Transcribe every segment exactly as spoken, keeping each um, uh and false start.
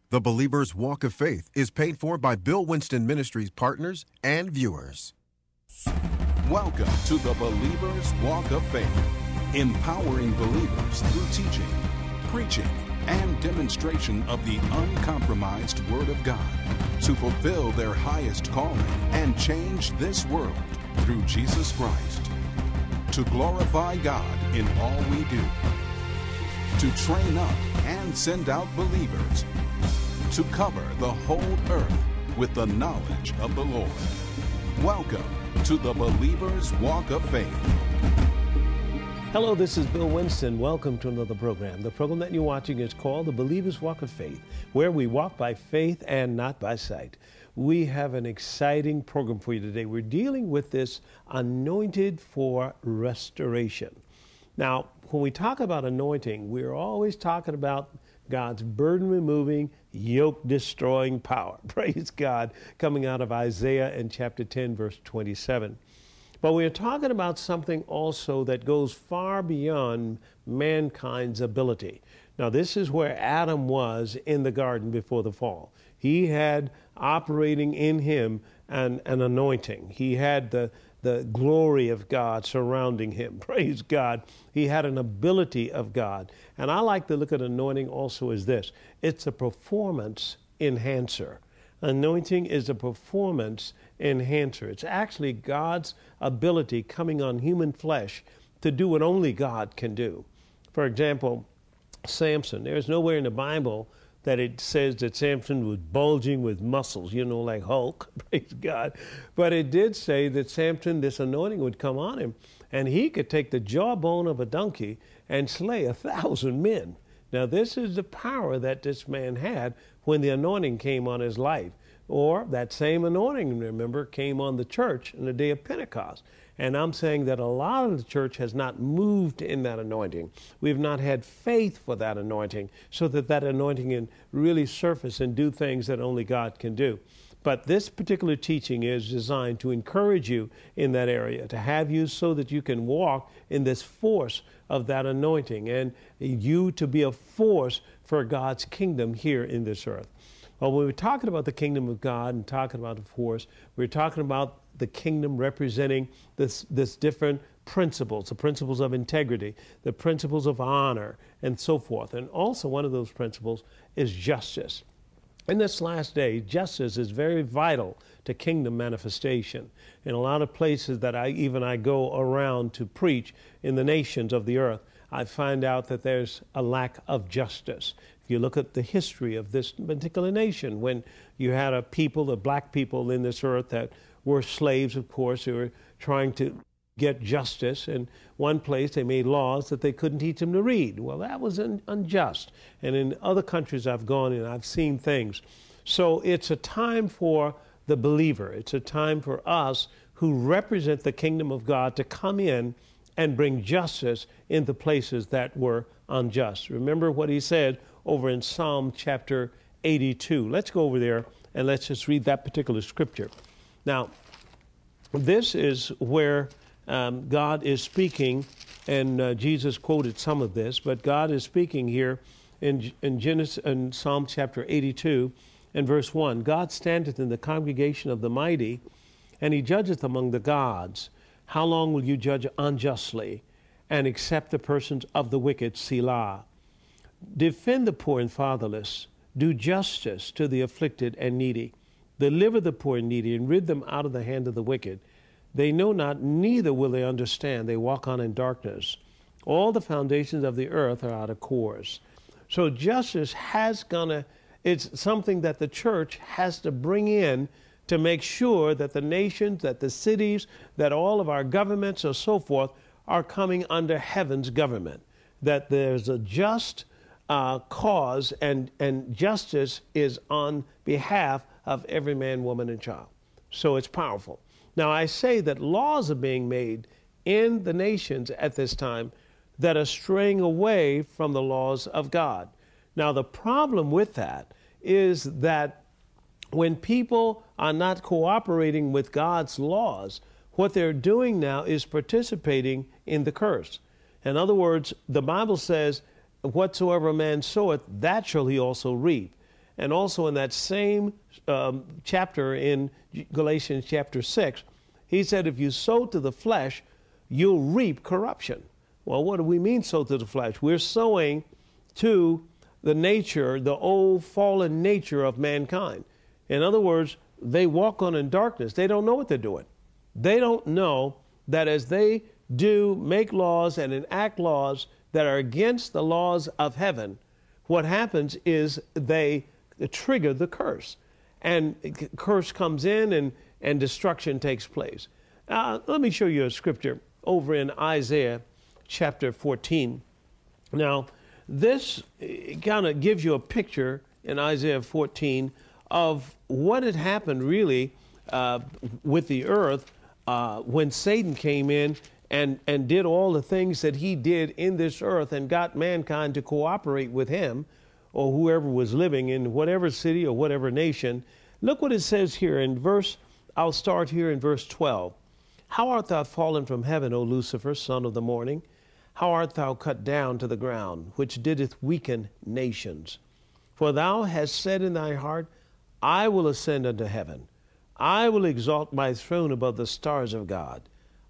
The Believer's Walk of Faith is paid for by Bill Winston Ministries partners and viewers. Welcome to the Believer's Walk of Faith, empowering believers through teaching, preaching, and demonstration of the uncompromised Word of God to fulfill their highest calling and change this world through Jesus Christ. To glorify God in all we do. To train up and send out believers. To cover the whole earth with the knowledge of the Lord. Welcome to the Believer's Walk of Faith. Hello, this is Bill Winston. Welcome to another program. The program that you're watching is called The Believer's Walk of Faith, where we walk by faith and not by sight. We have an exciting program for you today. We're dealing with this anointed for restoration. Now, when we talk about anointing, we're always talking about God's burden-removing, yoke-destroying power. Praise God, coming out of Isaiah in chapter ten, verse twenty-seven. But we're talking about something also that goes far beyond mankind's ability. Now, this is where Adam was in the garden before the fall. He had operating in him an, an anointing. He had the the glory of God surrounding him. Praise God. He had an ability of God. And I like to look at anointing also as this. It's a performance enhancer. Anointing is a performance enhancer. It's actually God's ability coming on human flesh to do what only God can do. For example, Samson. There's nowhere in the Bible that it says that Samson was bulging with muscles, you know, like Hulk, praise God. But it did say that Samson, this anointing would come on him, and he could take the jawbone of a donkey and slay a thousand men. Now, this is the power that this man had when the anointing came on his life. Or that same anointing, remember, came on the church in the day of Pentecost. And I'm saying that a lot of the church has not moved in that anointing. We've not had faith for that anointing so that that anointing can really surface and do things that only God can do. But this particular teaching is designed to encourage you in that area, to have you so that you can walk in this force of that anointing and you to be a force for God's kingdom here in this earth. Well, when we're talking about the kingdom of God and talking about the force, we're talking about the kingdom representing this, this different principles, the principles of integrity, the principles of honor, and so forth. And also one of those principles is justice. In this last day, justice is very vital to kingdom manifestation. In a lot of places that I even I go around to preach in the nations of the earth, I find out that there's a lack of justice. If you look at the history of this particular nation, when you had a people, the black people in this earth that were slaves, of course, who were trying to get justice. In one place, they made laws that they couldn't teach them to read. Well, that was un- unjust. And in other countries I've gone in, I've seen things. So it's a time for the believer. It's a time for us who represent the kingdom of God to come in and bring justice into places that were unjust. Remember what he said over in Psalm chapter eighty-two. Let's go over there and let's just read that particular scripture. Now, this is where um, God is speaking, and uh, Jesus quoted some of this, but God is speaking here in, in, Genesis, in Psalm chapter eighty-two and verse one. God standeth in the congregation of the mighty, and he judgeth among the gods. How long will you judge unjustly and accept the persons of the wicked? Selah. Defend the poor and fatherless. Do justice to the afflicted and needy. Deliver the poor and needy, and rid them out of the hand of the wicked. They know not, neither will they understand. They walk on in darkness. All the foundations of the earth are out of course. So justice has gonna, it's something that the church has to bring in to make sure that the nations, that the cities, that all of our governments or so forth are coming under heaven's government. That there's a just uh, cause and, and justice is on behalf of every man, woman, and child. So it's powerful. Now, I say that laws are being made in the nations at this time that are straying away from the laws of God. Now, the problem with that is that when people are not cooperating with God's laws, what they're doing now is participating in the curse. In other words, the Bible says, whatsoever a man soweth, that shall he also reap. And also in that same um, chapter in Galatians chapter six, he said, if you sow to the flesh, you'll reap corruption. Well, what do we mean sow to the flesh? We're sowing to the nature, the old fallen nature of mankind. In other words, they walk on in darkness. They don't know what they're doing. They don't know that as they do make laws and enact laws that are against the laws of heaven, what happens is they trigger the curse. And curse comes in and, and destruction takes place. Uh, let me show you a scripture over in Isaiah chapter fourteen. Now, this kind of gives you a picture in Isaiah fourteen of what had happened really uh, with the earth uh, when Satan came in and, and did all the things that he did in this earth and got mankind to cooperate with him, or whoever was living in whatever city or whatever nation. Look what it says here in verse, I'll start here in verse twelve. How art thou fallen from heaven, O Lucifer, son of the morning? How art thou cut down to the ground, which didst weaken nations? For thou hast said in thy heart, I will ascend unto heaven. I will exalt my throne above the stars of God.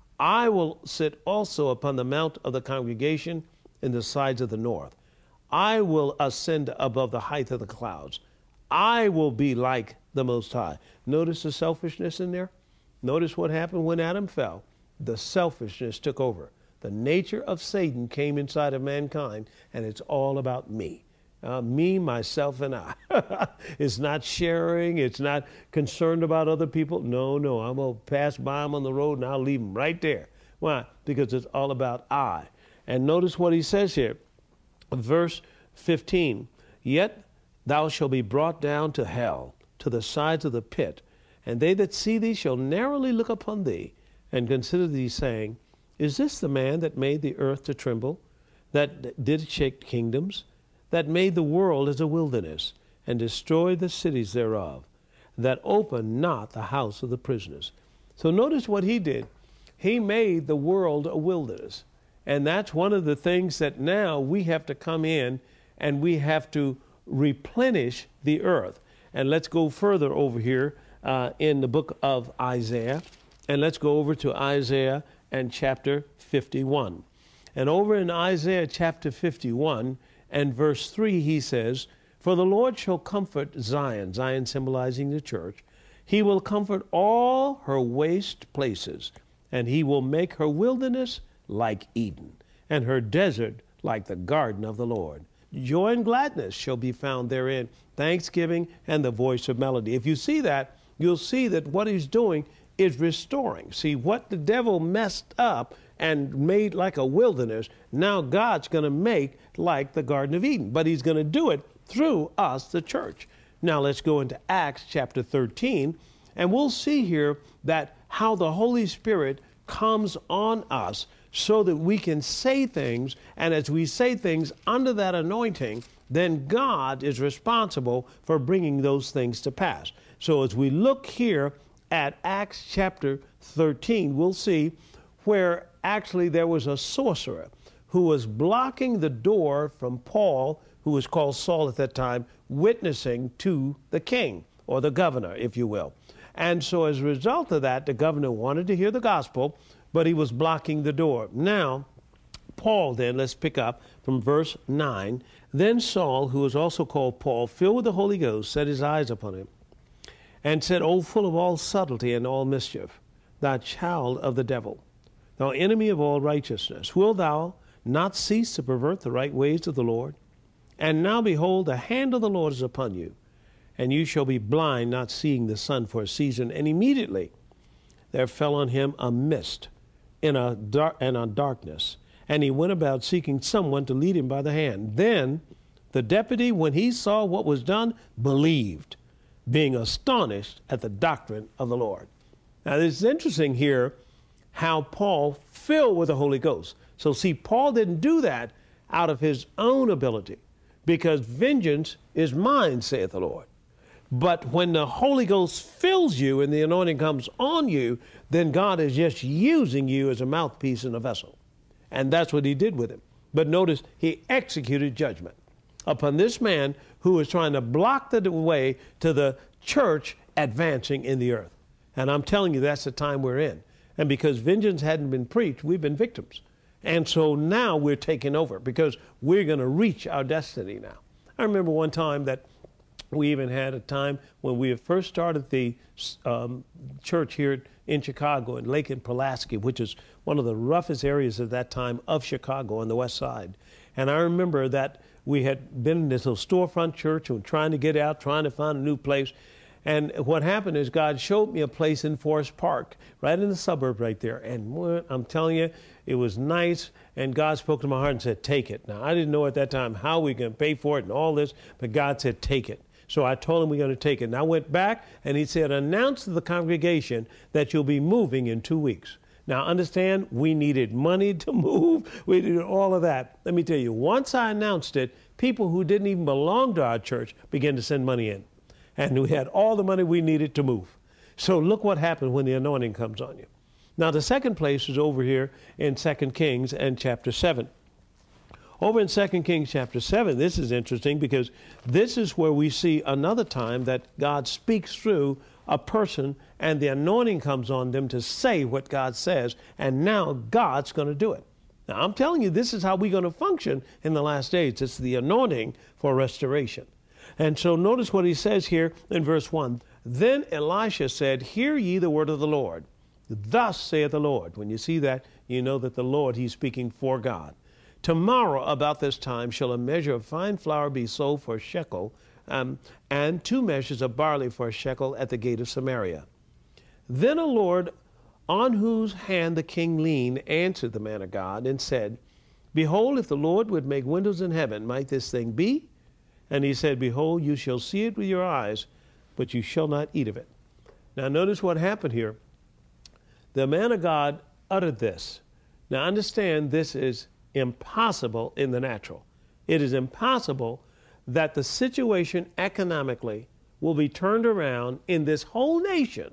I will sit also upon the mount of the congregation in the sides of the north. I will ascend above the height of the clouds. I will be like the Most High. Notice the selfishness in there? Notice what happened when Adam fell. The selfishness took over. The nature of Satan came inside of mankind, and it's all about me. Uh, me, myself, and I. It's not sharing. It's not concerned about other people. No, no, I'm going to pass by them on the road, and I'll leave them right there. Why? Because it's all about I. And notice what he says here. Verse fifteen, yet thou shalt be brought down to hell, to the sides of the pit, and they that see thee shall narrowly look upon thee, and consider thee, saying, is this the man that made the earth to tremble, that did shake kingdoms, that made the world as a wilderness, and destroyed the cities thereof, that opened not the house of the prisoners? So notice what he did. He made the world a wilderness. And that's one of the things that now we have to come in and we have to replenish the earth. And let's go further over here uh, in the book of Isaiah. And let's go over to Isaiah and chapter fifty-one. And over in Isaiah chapter fifty-one and verse three, he says, for the Lord shall comfort Zion, Zion symbolizing the church. He will comfort all her waste places, and he will make her wilderness like Eden, and her desert like the garden of the Lord. Joy and gladness shall be found therein, thanksgiving and the voice of melody. If you see that, you'll see that what he's doing is restoring. See, what the devil messed up and made like a wilderness, now God's going to make like the Garden of Eden, but he's going to do it through us, the church. Now let's go into Acts chapter thirteen, and we'll see here that how the Holy Spirit comes on us so that we can say things, and as we say things under that anointing, then God is responsible for bringing those things to pass. So as we look here at Acts chapter thirteen, we'll see where actually there was a sorcerer who was blocking the door from Paul, who was called Saul at that time, witnessing to the king, or the governor, if you will. And so as a result of that, the governor wanted to hear the gospel, but he was blocking the door. Now, Paul then, let's pick up from verse nine. Then Saul, who was also called Paul, filled with the Holy Ghost, set his eyes upon him, and said, O full of all subtlety and all mischief, thou child of the devil, thou enemy of all righteousness, wilt thou not cease to pervert the right ways of the Lord? And now behold, the hand of the Lord is upon you, and you shall be blind, not seeing the sun for a season. And immediately there fell on him a mist in a dark and a darkness, and he went about seeking someone to lead him by the hand. Then the deputy, when he saw what was done, believed, being astonished at the doctrine of the Lord. Now, it's interesting here how Paul filled with the Holy Ghost. So see, Paul didn't do that out of his own ability, because vengeance is mine, saith the Lord. But when the Holy Ghost fills you and the anointing comes on you, then God is just using you as a mouthpiece and a vessel. And that's what he did with him. But notice, he executed judgment. upon this man who was trying to block the way to the church advancing in the earth. And I'm telling you, that's the time we're in. And because vengeance hadn't been preached, we've been victims. And so now we're taking over because we're going to reach our destiny now. I remember one time that we even had a time when we had first started the um, church here in Chicago, in Lake and Pulaski, which is one of the roughest areas at that time of Chicago on the west side. And I remember that we had been in this little storefront church and trying to get out, trying to find a new place. And what happened is God showed me a place in Forest Park, right in the suburb right there. And I'm telling you, it was nice. And God spoke to my heart and said, take it. Now, I didn't know at that time how we can pay for it and all this, but God said, take it. So I told him we're going to take it. And I went back and he said, announce to the congregation that you'll be moving in two weeks. Now, understand, we needed money to move. We needed all of that. Let me tell you, once I announced it, people who didn't even belong to our church began to send money in. And we had all the money we needed to move. So look what happened when the anointing comes on you. Now, the second place is over here in Second Kings and chapter seven. Over in Second Kings chapter seven, this is interesting because this is where we see another time that God speaks through a person and the anointing comes on them to say what God says, and now God's going to do it. Now, I'm telling you, this is how we're going to function in the last days. It's the anointing for restoration. And so notice what he says here in verse one. Then Elisha said, hear ye the word of the Lord. Thus saith the Lord. When you see that, you know that the Lord, he's speaking for God. Tomorrow about this time shall a measure of fine flour be sold for a shekel, um, and two measures of barley for a shekel at the gate of Samaria. Then a Lord, on whose hand the king leaned, answered the man of God and said, behold, if the Lord would make windows in heaven, might this thing be? And he said, behold, you shall see it with your eyes, but you shall not eat of it. Now notice what happened here. The man of God uttered this. Now understand, this is impossible in the natural. It is impossible that the situation economically will be turned around in this whole nation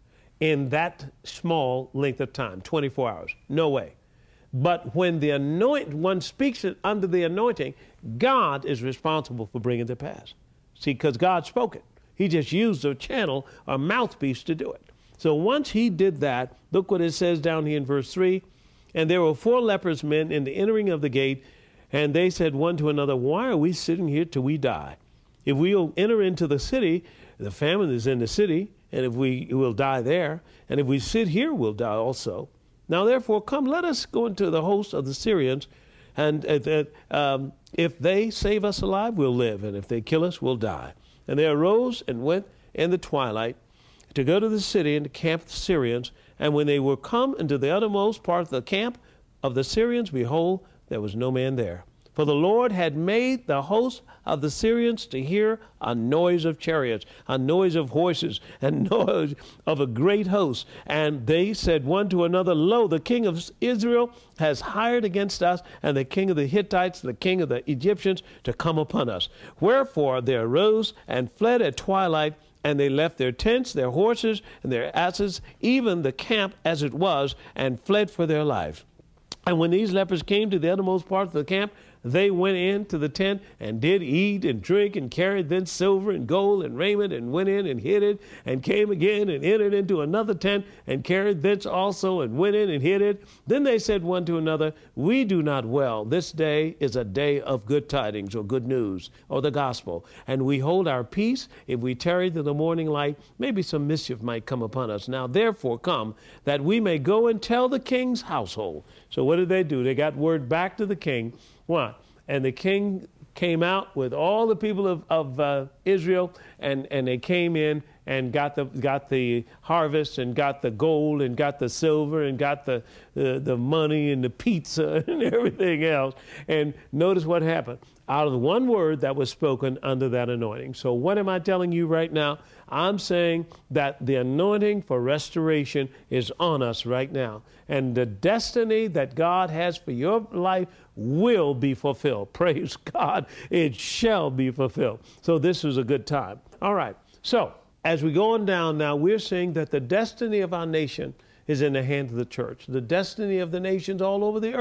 in that small length of time, twenty-four hours. No way. But when the anoint one speaks it under the anointing, God is responsible for bringing it to pass. See, because God spoke it. He just used a channel, a mouthpiece to do it. So once he did that, look what it says down here in verse three. And there were four lepers men in the entering of the gate, and they said one to another, why are we sitting here till we die? If we'll enter into the city, the famine is in the city, and if we will die there, and if we sit here, we'll die also. Now, therefore, come, let us go into the host of the Syrians, and uh, um, if they save us alive, we'll live, and if they kill us, we'll die. And they arose and went in the twilight to go to the city and to camp the Syrians. And when they were come into the uttermost part of the camp of the Syrians, behold, there was no man there. For the Lord had made the host of the Syrians to hear a noise of chariots, a noise of horses, and noise of a great host. And they said one to another, lo, the king of Israel has hired against us, and the king of the Hittites, the king of the Egyptians, to come upon us. Wherefore they arose and fled at twilight, and they left their tents, their horses, and their asses, even the camp as it was, and fled for their lives. And when these lepers came to the uttermost part of the camp, they went into the tent and did eat and drink and carried thence silver and gold and raiment and went in and hid it and came again and entered into another tent and carried thence also and went in and hid it. Then they said one to another, we do not well. This day is a day of good tidings or good news or the gospel. And we hold our peace. If we tarry to the morning light, maybe some mischief might come upon us. Now therefore come, that we may go and tell the king's household. So what did they do? They got word back to the king. Why? And the king came out with all the people of, of uh, Israel, and, and they came in and got the got the harvest and got the gold and got the silver and got the, the, the money and the pizza and everything else. And notice what happened. Out of the one word that was spoken under that anointing. So what am I telling you right now? I'm saying that the anointing for restoration is on us right now. And the destiny that God has for your life will be fulfilled. Praise God. It shall be fulfilled. So this is a good time. All right. So as we go on down now, we're seeing that the destiny of our nation is in the hands of the church. The destiny of the nations all over the earth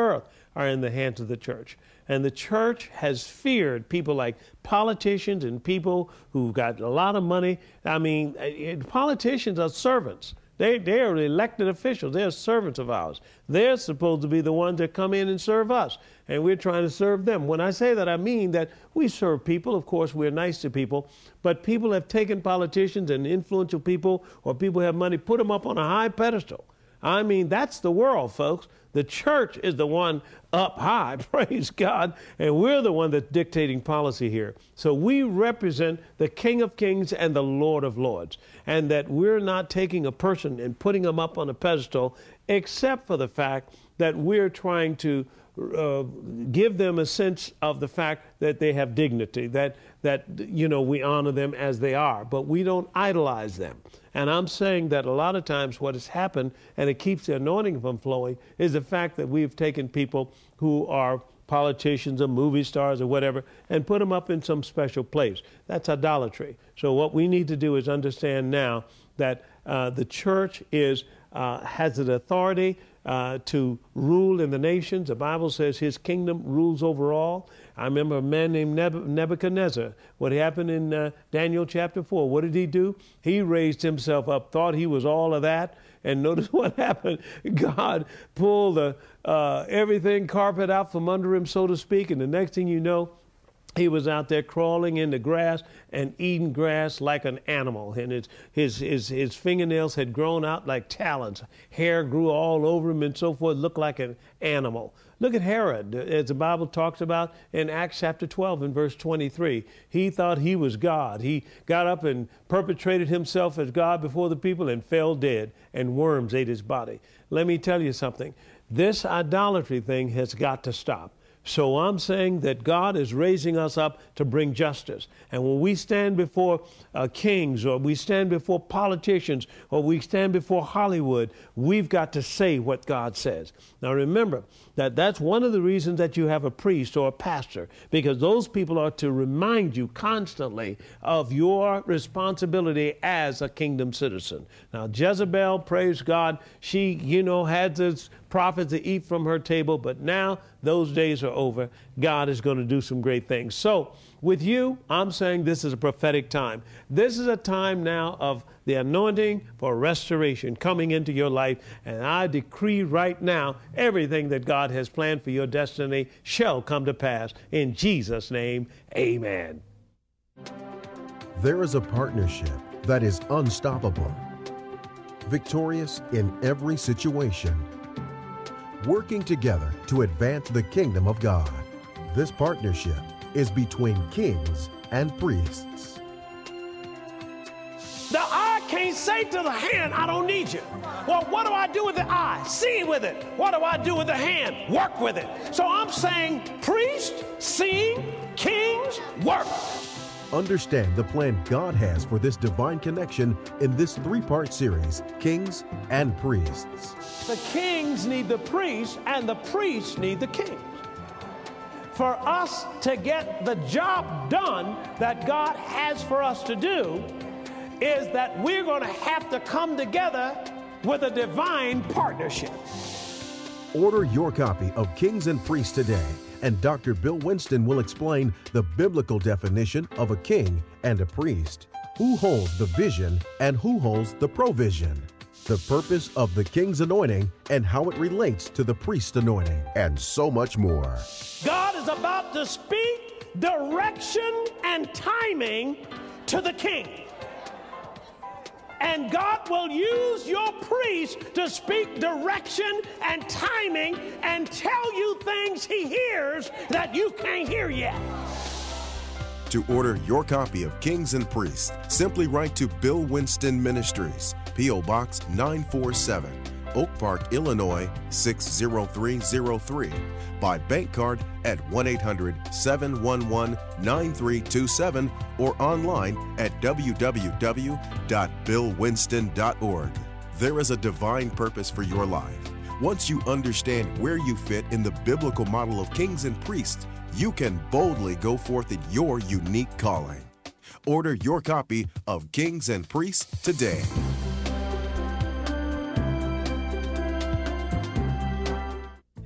are in the hands of the church. And the church has feared people like politicians and people who got a lot of money. I mean, politicians are servants. They, they are elected officials. They're servants of ours. They're supposed to be the ones that come in and serve us, and we're trying to serve them. When I say that, I mean that we serve people. Of course, we're nice to people, but people have taken politicians and influential people, or people who have money, put them up on a high pedestal. I mean, that's the world, folks. The church is the one up high, praise God, and we're the one that's dictating policy here. So we represent the King of Kings and the Lord of Lords, and that we're not taking a person and putting them up on a pedestal, except for the fact that we're trying to uh, give them a sense of the fact that they have dignity, that, that, you know, we honor them as they are, but we don't idolize them. And I'm saying that a lot of times what has happened, and it keeps the anointing from flowing, is the fact that we've taken people who are politicians or movie stars or whatever and put them up in some special place. That's idolatry. So what we need to do is understand now that uh, the church is uh, has an authority uh, to rule in the nations. The Bible says his kingdom rules over all. I remember a man named Nebuchadnezzar. What happened in uh, Daniel chapter four, what did he do? He raised himself up, thought he was all of that, and notice what happened. God pulled the, uh, everything, carpet out from under him, so to speak, and the next thing you know, he was out there crawling in the grass and eating grass like an animal. And his, his, his, his fingernails had grown out like talons. Hair grew all over him and so forth, looked like an animal. Look at Herod, as the Bible talks about in Acts chapter twelve and verse twenty-three. He thought he was God. He got up and perpetrated himself as God before the people and fell dead, and worms ate his body. Let me tell you something. This idolatry thing has got to stop. So I'm saying that God is raising us up to bring justice. And when we stand before uh, kings, or we stand before politicians, or we stand before Hollywood, we've got to say what God says. Now remember that that's one of the reasons that you have a priest or a pastor, because those people are to remind you constantly of your responsibility as a kingdom citizen. Now Jezebel, praise God, she, you know, had this prophets to eat from her table, but now those days are over. God is going to do some great things. So with you, I'm saying this is a prophetic time. This is a time now of the anointing for restoration coming into your life. And I decree right now, everything that God has planned for your destiny shall come to pass. In Jesus' name, amen. There is a partnership that is unstoppable, victorious in every situation, working together to advance the kingdom of God. This partnership is between kings and priests. The eye can't say to the hand, I don't need you. Well, what do I do with the eye? See with it. What do I do with the hand? Work with it. So I'm saying priest, seeing, kings, work. Understand the plan God has for this divine connection in this three-part series, Kings and Priests. The kings need the priests, and the priests need the kings. For us to get the job done that God has for us to do is that we're going to have to come together with a divine partnership. Order your copy of Kings and Priests today, and Doctor Bill Winston will explain the biblical definition of a king and a priest, who holds the vision and who holds the provision, the purpose of the king's anointing and how it relates to the priest's anointing, and so much more. God is about to speak direction and timing to the king. And God will use your priest to speak direction and timing and tell you things he hears that you can't hear yet. To order your copy of Kings and Priests, simply write to Bill Winston Ministries, P O Box nine four seven, Oak Park, Illinois six zero three zero three, by bank card at one eight hundred, seven one one, nine three two seven or online at w w w dot bill winston dot org. There is a divine purpose for your life. Once you understand where you fit in the biblical model of kings and priests, you can boldly go forth in your unique calling. Order your copy of Kings and Priests today.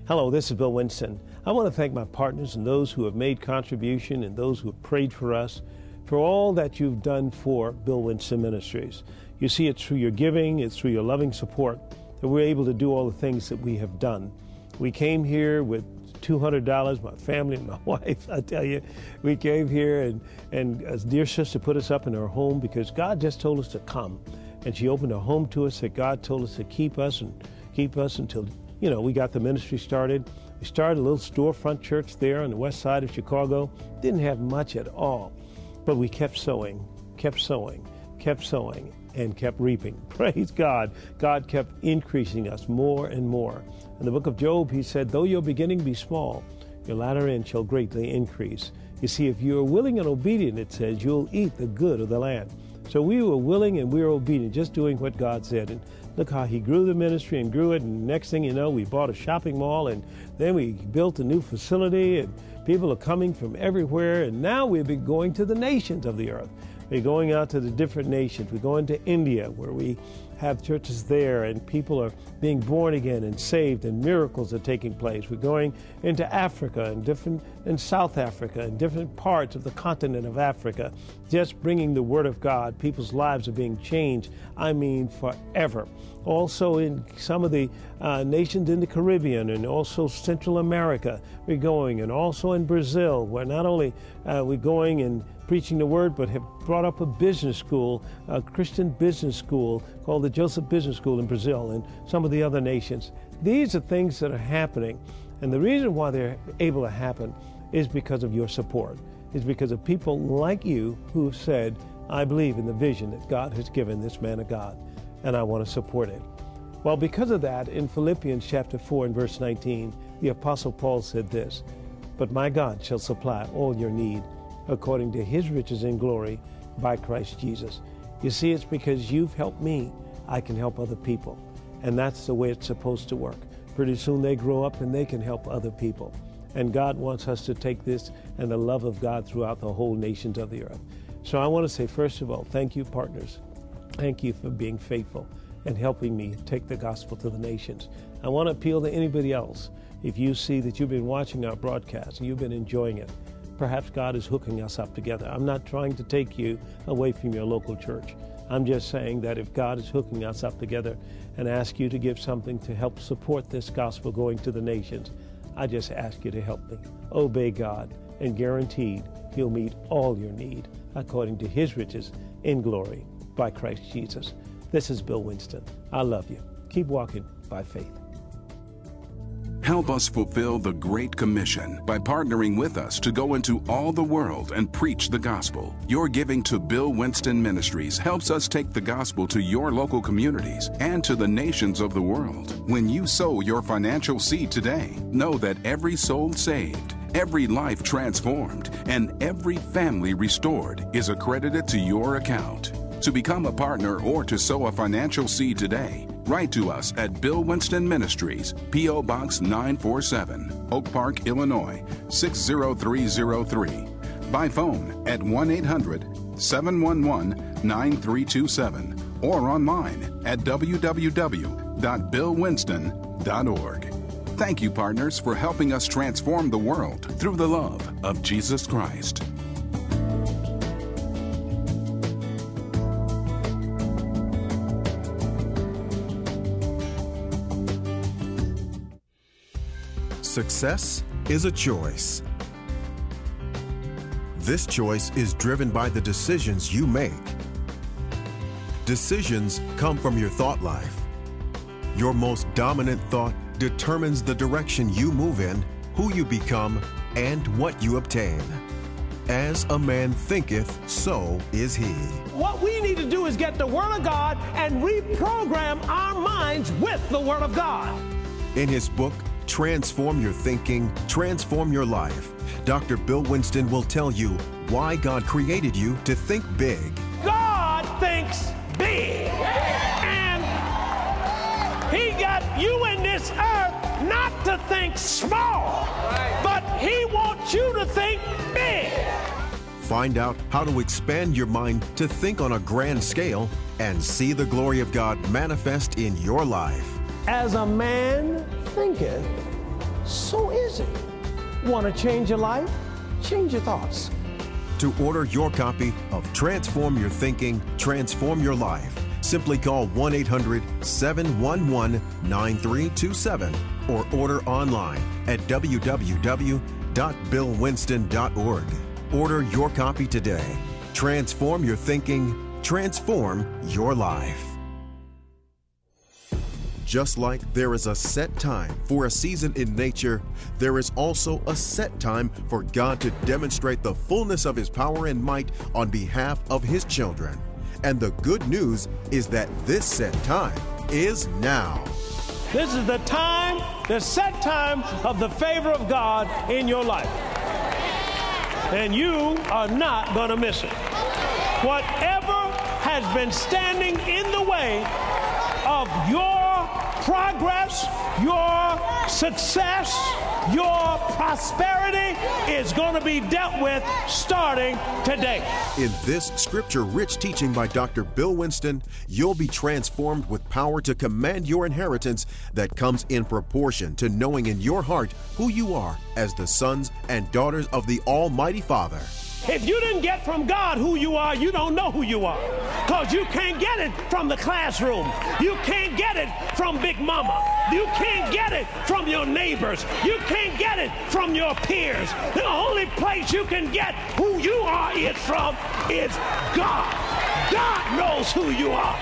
Hello, this is Bill Winston. I want to thank my partners and those who have made contribution and those who have prayed for us for all that you've done for Bill Winston Ministries. You see, it's through your giving, it's through your loving support that we're able to do all the things that we have done. We came here with two hundred dollars, my family and my wife, I tell you. We came here and, and a dear sister put us up in her home because God just told us to come. And she opened her home to us, that God told us to keep us and keep us until, you know, we got the ministry started. We started a little storefront church there on the west side of Chicago. Didn't have much at all, but we kept sowing, kept sowing, kept sowing, and kept reaping. Praise God. God kept increasing us more and more. In the book of Job, he said, though your beginning be small, your latter end shall greatly increase. You see, if you are willing and obedient, it says, you'll eat the good of the land. So we were willing and we were obedient, just doing what God said. And look how he grew the ministry and grew it. And next thing you know, we bought a shopping mall, and then we built a new facility, and people are coming from everywhere. And now we've been going to the nations of the earth. We're going out to the different nations. We're going to India, where we have churches there, and people are being born again and saved, and miracles are taking place. We're going into Africa and different, in South Africa and different parts of the continent of Africa, just bringing the Word of God. People's lives are being changed, I mean, forever. Also in some of the uh, nations in the Caribbean and also Central America, we're going, and also in Brazil, where not only uh, we're going and preaching the Word, but have brought up a business school, a Christian business school called the Joseph Business School in Brazil, and some of the other nations. These are things that are happening, and the reason why they're able to happen is because of your support, is because of people like you who have said, I believe in the vision that God has given this man of God, and I want to support it. Well, because of that, in Philippians chapter four and verse nineteen, the Apostle Paul said this, but my God shall supply all your need according to his riches in glory by Christ Jesus. You see, it's because you've helped me, I can help other people. And that's the way it's supposed to work. Pretty soon they grow up and they can help other people. And God wants us to take this and the love of God throughout the whole nations of the earth. So I want to say, first of all, thank you, partners. Thank you for being faithful and helping me take the gospel to the nations. I want to appeal to anybody else. If you see that you've been watching our broadcast and you've been enjoying it, perhaps God is hooking us up together. I'm not trying to take you away from your local church. I'm just saying that if God is hooking us up together and ask you to give something to help support this gospel going to the nations, I just ask you to help me. Obey God, and guaranteed he'll meet all your need according to his riches in glory by Christ Jesus. This is Bill Winston. I love you. Keep walking by faith. Help us fulfill the Great Commission by partnering with us to go into all the world and preach the gospel. Your giving to Bill Winston Ministries helps us take the gospel to your local communities and to the nations of the world. When you sow your financial seed today, know that every soul saved, every life transformed, and every family restored is accredited to your account. To become a partner or to sow a financial seed today, write to us at Bill Winston Ministries, P O Box nine four seven, Oak Park, Illinois six zero three zero three. By phone at one eight hundred, seven one one, nine three two seven or online at w w w dot bill winston dot org. Thank you, partners, for helping us transform the world through the love of Jesus Christ. Success is a choice. This choice is driven by the decisions you make. Decisions come from your thought life. Your most dominant thought determines the direction you move in, who you become, and what you obtain. As a man thinketh, so is he. What we need to do is get the Word of God and reprogram our minds with the Word of God. In his book, Transform Your Thinking, Transform Your Life, Doctor Bill Winston will tell you why God created you to think big. God thinks big. And he got you in this earth not to think small, but he wants you to think big. Find out how to expand your mind to think on a grand scale and see the glory of God manifest in your life. As a man thinketh, so easy. Want to change your life? Change your thoughts. To order your copy of Transform Your Thinking, Transform Your Life, simply call one eight hundred, seven one one, nine three two seven or order online at w w w dot bill winston dot org. Order your copy today. Transform your thinking, transform your life. Just like there is a set time for a season in nature, there is also a set time for God to demonstrate the fullness of His power and might on behalf of His children. And the good news is that this set time is now. This is the time, the set time of the favor of God in your life. And you are not going to miss it. Whatever has been standing in the way of your progress, your success, your prosperity is going to be dealt with starting today. In this scripture-rich teaching by Doctor Bill Winston, you'll be transformed with power to command your inheritance that comes in proportion to knowing in your heart who you are as the sons and daughters of the Almighty Father. If you didn't get from God who you are, you don't know who you are. Because you can't get it from the classroom. You can't get it from Big Mama. You can't get it from your neighbors. You can't get it from your peers. The only place you can get who you are is from is God. God knows who you are.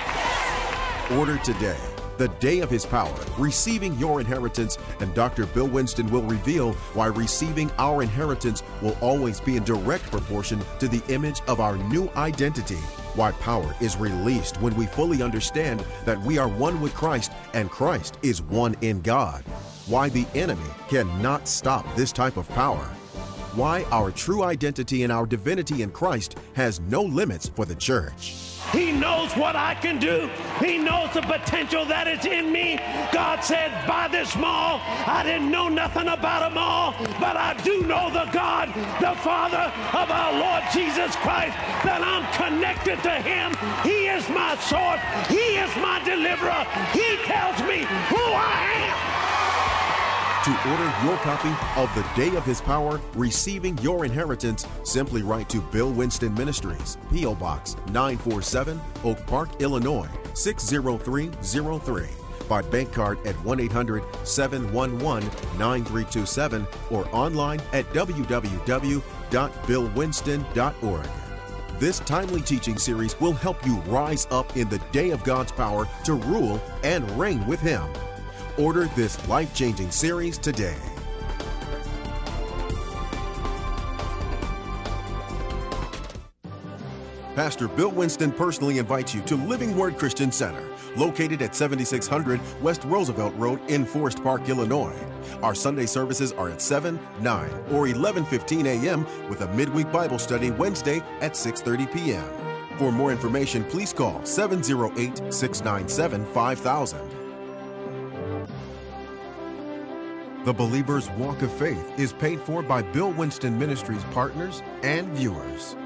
Order today, the day of His power, receiving your inheritance, and Doctor Bill Winston will reveal why receiving our inheritance will always be in direct proportion to the image of our new identity, why power is released when we fully understand that we are one with Christ and Christ is one in God, why the enemy cannot stop this type of power, why our true identity and our divinity in Christ has no limits for the church. He knows what I can do. He knows the potential that is in me. God said, buy this mall. I didn't know nothing about a mall, but I do know the God, the Father of our Lord Jesus Christ, that I'm connected to Him. He is my source. He is my deliverer. He tells me who I am. To order your copy of The Day of His Power, Receiving Your Inheritance, simply write to Bill Winston Ministries, P O Box nine four seven, Oak Park, Illinois six zero three zero three. By bank card at one eight hundred, seven one one, nine three two seven or online at w w w dot bill winston dot org. This timely teaching series will help you rise up in the day of God's power to rule and reign with Him. Order this life-changing series today. Pastor Bill Winston personally invites you to Living Word Christian Center, located at seventy-six hundred West Roosevelt Road in Forest Park, Illinois. Our Sunday services are at seven, nine, or eleven fifteen a m with a midweek Bible study Wednesday at six thirty p m For more information, please call seven zero eight, six nine seven, five thousand. The Believer's Walk of Faith is paid for by Bill Winston Ministries partners and viewers.